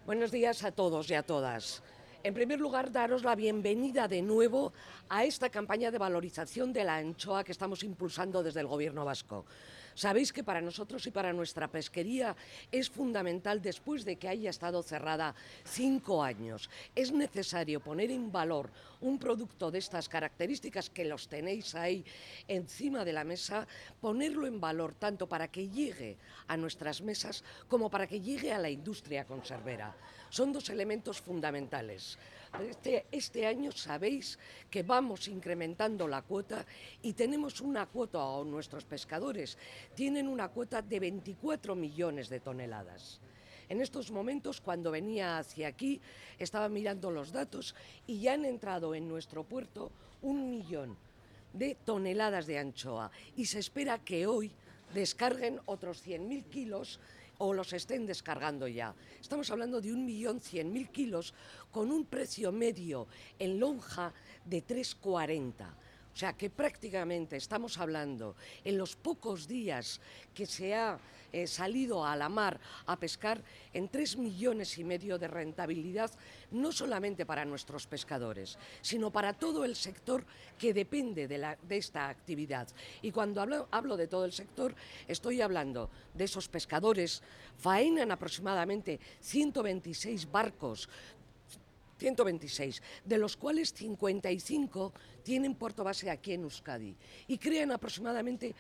Buenos días a todos y a todas. En primer lugar, daros la bienvenida de nuevo a esta campaña de valorización de la anchoa que estamos impulsando desde el Gobierno vasco. Sabéis que para nosotros y para nuestra pesquería es fundamental, después de que haya estado cerrada 5 años, es necesario poner en valor un producto de estas características, que los tenéis ahí encima de la mesa, ponerlo en valor tanto para que llegue a nuestras mesas como para que llegue a la industria conservera. Son dos elementos fundamentales. Este año sabéis que vamos incrementando la cuota y tenemos una cuota, o nuestros pescadores tienen una cuota de 24 millones de toneladas. En estos momentos, cuando venía hacia aquí, estaba mirando los datos y ya han entrado en nuestro puerto 1 millón de toneladas de anchoa y se espera que hoy descarguen otros 100.000 kilos o los estén descargando ya. Estamos hablando de 1.100.000 kilos con un precio medio en lonja de 3,40. O sea que prácticamente estamos hablando, en los pocos días que se ha salido a la mar a pescar, en 3,5 millones de rentabilidad, no solamente para nuestros pescadores, sino para todo el sector que depende de esta actividad. Y cuando hablo de todo el sector, estoy hablando de esos pescadores. Faenan aproximadamente 126 barcos, 126, de los cuales 55 tienen puerto base aquí en Euskadi y crean aproximadamente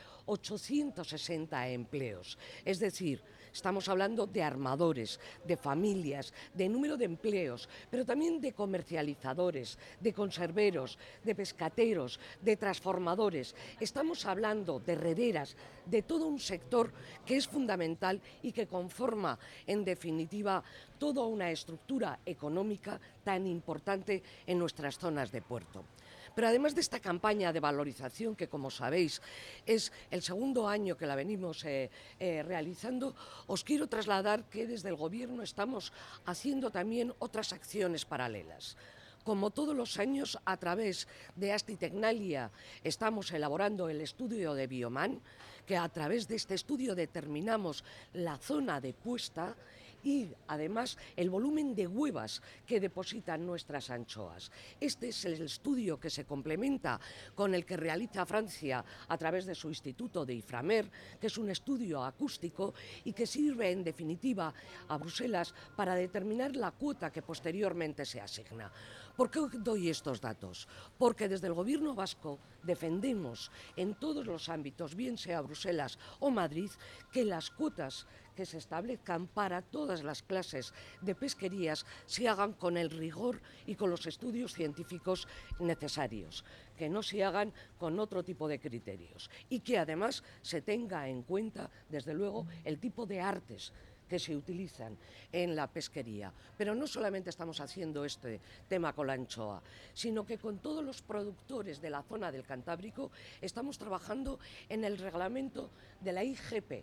860 empleos. Es decir, estamos hablando de armadores, de familias, de número de empleos, pero también de comercializadores, de conserveros, de pescateros, de transformadores. Estamos hablando de rederas, de todo un sector que es fundamental y que conforma, en definitiva, toda una estructura económica tan importante en nuestras zonas de puerto. Pero además de esta campaña de valorización, que como sabéis es el segundo año que la venimos realizando, os quiero trasladar que desde el Gobierno estamos haciendo también otras acciones paralelas. Como todos los años, a través de Asti Tecnalia estamos elaborando el estudio de Bioman, que a través de este estudio determinamos la zona de puesta y además el volumen de huevas que depositan nuestras anchoas. Este es el estudio que se complementa con el que realiza Francia a través de su instituto de Ifremer, que es un estudio acústico y que sirve en definitiva a Bruselas para determinar la cuota que posteriormente se asigna. ¿Por qué doy estos datos? Porque desde el Gobierno vasco defendemos en todos los ámbitos, bien sea Bruselas o Madrid, que las cuotas que se establezcan para todas las clases de pesquerías se hagan con el rigor y con los estudios científicos necesarios, que no se hagan con otro tipo de criterios y que además se tenga en cuenta, desde luego, el tipo de artes que se utilizan en la pesquería. Pero no solamente estamos haciendo este tema con la anchoa, sino que con todos los productores de la zona del Cantábrico estamos trabajando en el reglamento de la IGP,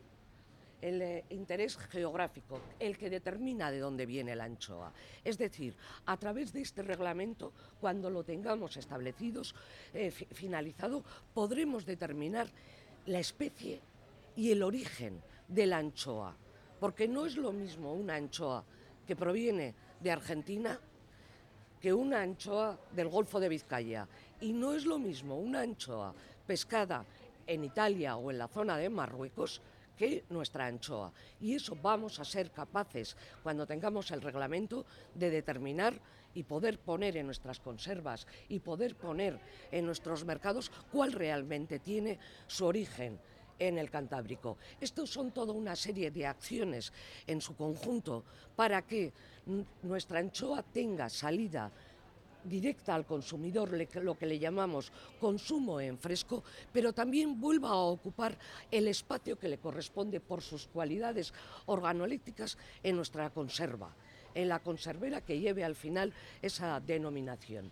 el interés geográfico, el que determina de dónde viene la anchoa. Es decir, a través de este reglamento, cuando lo tengamos establecidos, finalizado, podremos determinar la especie y el origen de la anchoa. Porque no es lo mismo una anchoa que proviene de Argentina que una anchoa del Golfo de Vizcaya. Y no es lo mismo una anchoa pescada en Italia o en la zona de Marruecos que nuestra anchoa. Y eso vamos a ser capaces, cuando tengamos el reglamento, de determinar y poder poner en nuestras conservas y poder poner en nuestros mercados cuál realmente tiene su origen en el Cantábrico. Estos son toda una serie de acciones en su conjunto para que nuestra anchoa tenga salida directa al consumidor, lo que le llamamos consumo en fresco, pero también vuelva a ocupar el espacio que le corresponde por sus cualidades organolépticas en nuestra conserva, en la conservera que lleve al final esa denominación.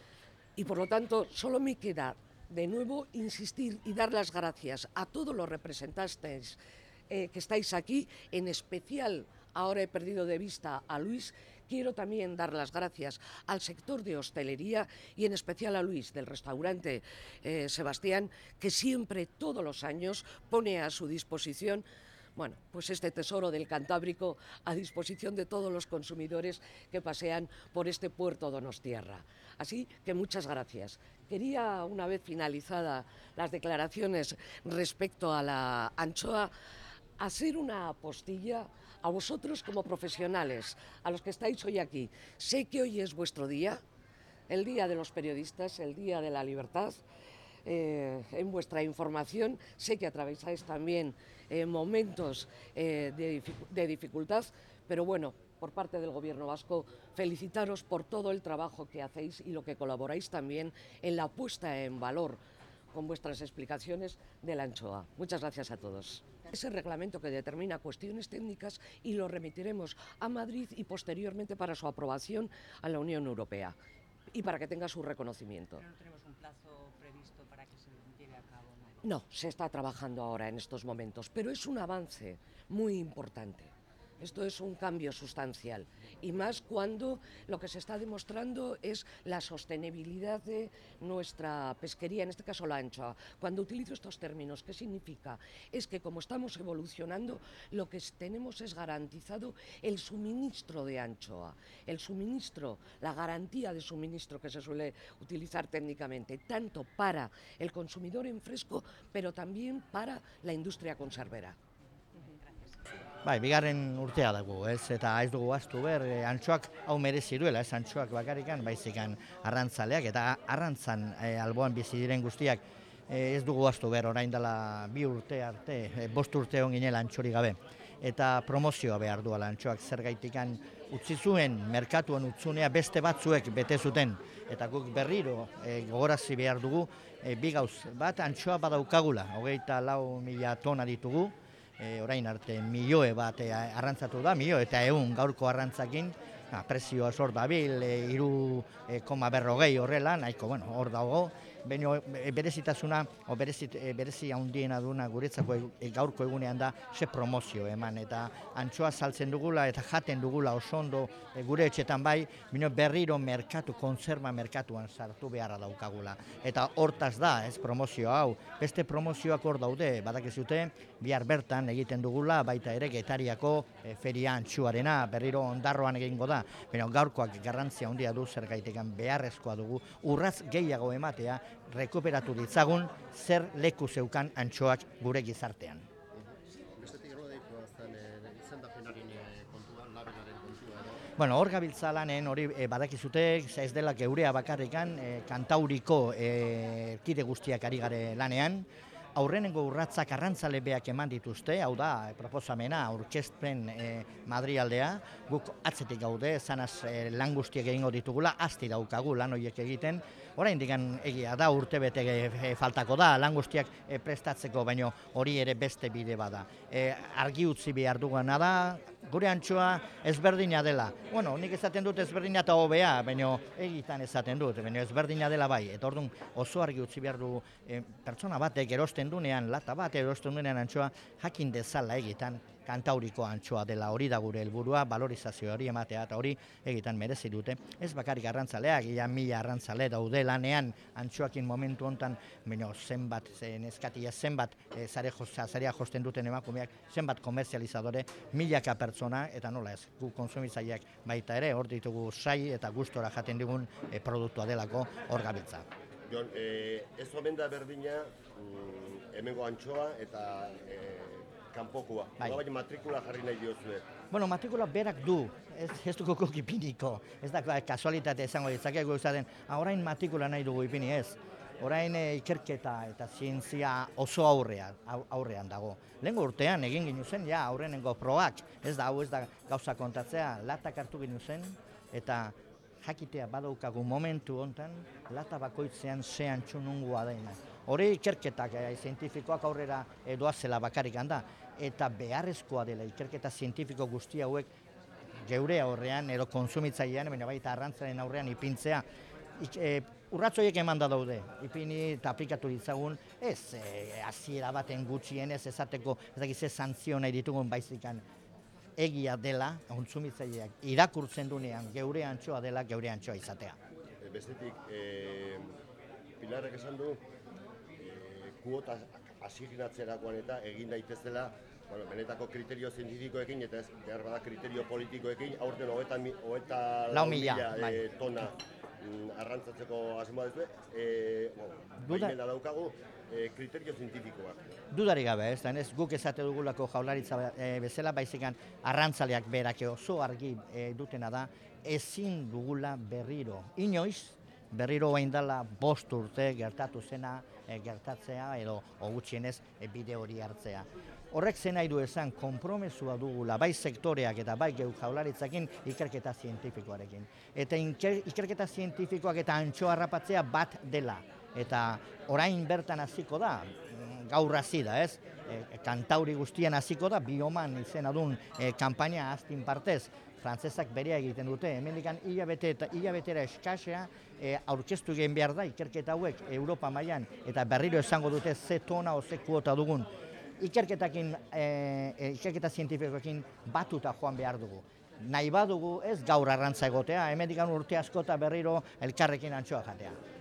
Y por lo tanto, solo me queda de nuevo insistir y dar las gracias a todos los representantes que estáis aquí, en especial, ahora he perdido de vista a Luis. Quiero también dar las gracias al sector de hostelería y en especial a Luis del restaurante Sebastián, que siempre, todos los años, pone a su disposición bueno, pues este tesoro del Cantábrico a disposición de todos los consumidores que pasean por este puerto donostiarra. Así que muchas gracias. Quería, una vez finalizadas las declaraciones respecto a la anchoa, hacer una apostilla a vosotros como profesionales, a los que estáis hoy aquí. Sé que hoy es vuestro día, el día de los periodistas, el día de la libertad. En vuestra información sé que atravesáis también momentos de dificultad, pero bueno, por parte del Gobierno vasco, felicitaros por todo el trabajo que hacéis y lo que colaboráis también en la puesta en valor con vuestras explicaciones de la anchoa. Muchas gracias a todos. Ese reglamento que determina cuestiones técnicas y lo remitiremos a Madrid y posteriormente para su aprobación a la Unión Europea y para que tenga su reconocimiento. Pero no tenemos un plazo previsto para que se lleve a cabo, ¿no? No, se está trabajando ahora en estos momentos, pero es un avance muy importante. Esto es un cambio sustancial y más cuando lo que se está demostrando es la sostenibilidad de nuestra pesquería, en este caso la anchoa. Cuando utilizo estos términos, ¿qué significa? Es que como estamos evolucionando, lo que tenemos es garantizado el suministro de anchoa, el suministro, la garantía de suministro que se suele utilizar técnicamente, tanto para el consumidor en fresco, pero también para la industria conservera. Bai, bigarren urtea dugu, ez, eta ez dugu ahaztu behar, antxoak hau merezi duela, ez antxoak bakarrikan, baizikan arrantzaleak, eta arrantzan alboan bizi diren guztiak ez dugu ahaztu behar, orain dela 2 urte arte, 5 urte hon ginela antxori gabe. Eta promozioa behar duela antxoak zergaitikan utzi zuen, merkatuan utzunea beste batzuek bete zuten, eta guk berriro gogorazi behar dugu, bi gauz, bat antxoa badaukagula, 24.000 tona ditugu, orain arte milioe bat arrantzatu da, milioe eta 100 gaurko arrantzakin, prezioa zor dabil, 3,40 horrela, nahiko, bueno, hor dago, baina berezitasuna, berezi handiena duna guretzako gaurko egunean da, ze promozio eman, eta antxoa saltzen dugula eta jaten dugula oso ondo gure etxetan bai, baina berriro merkatu, konserva merkatuan sartu beharra daukagula. Eta hortaz da, ez promozio hau, beste promozioak hor daude, badakizute, bihar bertan egiten dugula, baita ere Getariako feria antxuarena, berriro Ondarroan egingo da, baina gaurkoak garrantzia handia du zergaitikan beharrezkoa dugu, urratz gehiago ematea, rekuperatu ditzagun zer leku zeukan antxoak gure gizartean. Bestetik gero daiko azten izendapenaren kontua, labenaren kontua edo? Bueno, hor gabiltza lanen, hori badakizute, ez dela geurea bakarrikan, Kantauriko erkide guztiak ari gare lanean, aurrenengo urratzak arrantzalebeak eman dituzte, hau da, proposamena, aurkezpen Madrialdea, guk atzetik gaude, zanaz lan guztiak egingo ditugula, asti daukagu lan horiek egiten, orain digan egia da, urte bete faltako da, lan guztiak prestatzeko, baino hori ere beste bide bada. Argi utzi behar dugana da, gure antxoa ezberdina dela. Bueno, nik esaten dut ezberdina eta hobea, baina egitan esaten dut, baina ezberdina dela bai. Eta orduan oso argi utzi behar du pertsona batek erosten dunean, lata bat erosten dunean antxoa, jakin dezala egitan Kantauriko antxoa dela, hori da gure helburua, valorizazio hori ematea eta hori egitan merezi dute. Ez bakarrik arrantzaleak, ia 1000 arrantzale daude lanean antxoakin momentu hontan, baina zenbat, neskatia zenbat zarea josten duten emakumeak, zenbat komerzializadore, milaka pertsona, eta nola ez, gu konsumitzaileak baita ere, hor ditugu sai eta gustora jaten digun produktua delako hor gabiltza. Jon, ez omen da berdina hemengo antxoa eta kanpokoa. Bai, matrikula jarri nahi diozue. Bueno, matrikula berak du, ez dugu guk ipiniko. Ez da kasualitate izango ditzakegu izaten, orain matrikula nahi dugu ipini ez. Orain ikerketa eta zientzia oso aurrean dago. Lehengo urtean egin ginu zen, ja, aurrenengo probak, ez da, hau ez da gauza kontatzea, latak hartu ginu zen, eta jakitea badaukagu momentu hontan, lata bakoitzean ze antxo nungua dena. Hori ikerketak zientifikoak aurrera doazela bakarrik handa, eta beharrezkoa dela ikerketa zientifiko guzti hauek geure aurrean, edo konsumitzailean, baina baita arrantzaren aurrean ipintzea, urratzoiek eman da daude, ipini eta aplikatu ditzagun, ez hasiera baten gutxienez esateko, ez dakiz ez santzio nahi ditugun baizikan, egia dela, kontsumitzaileak irakurtzen dunean geure antxoa dela geure antxoa izatea. Bestetik, Pilarrek esan du, kuota asignatzerakoan eta egin daitezela bueno, benetako kriterio zientifikoekin eta ez behar bada kriterio politikoekin aurten 34.000 tona arrantzatzeko asmoa duzue, baimena daukagu kriterio zientifikoak. Dudarik gabe, ez guk esate dugulako Jaurlaritza bezala, baizikan arrantzaleak berak oso argi dutena da, ezin dugula berriro, inoiz, berriro hain dela 5 urte gertatu zena gertatzea edo gutxienez bide hori hartzea. Horrek zen nahi du esan konpromesua dugula bai sektoreak eta bai geu Jaurlaritzakin ikerketa zientifikoarekin. Eta ikerketa zientifikoak eta antxoa harrapatzea bat dela. Eta orain bertan hasiko da, gaur hasi da, ez? Kantauri guztian hasiko da, Bioman izena duen kanpaina aztin partez, frantzesak berea egiten dute, hemendikan hilabetera eskasea aurkeztu egin behar da ikerketa hauek Europa mailan eta berriro esango dute ze tona o ze kuota dugun. Ikerketa zientifikoekin batuta joan behar dugu. Nahi badugu ez gaur arrantza egotea, hemendikan urte asko eta berriro elkarrekin antxoa jatea.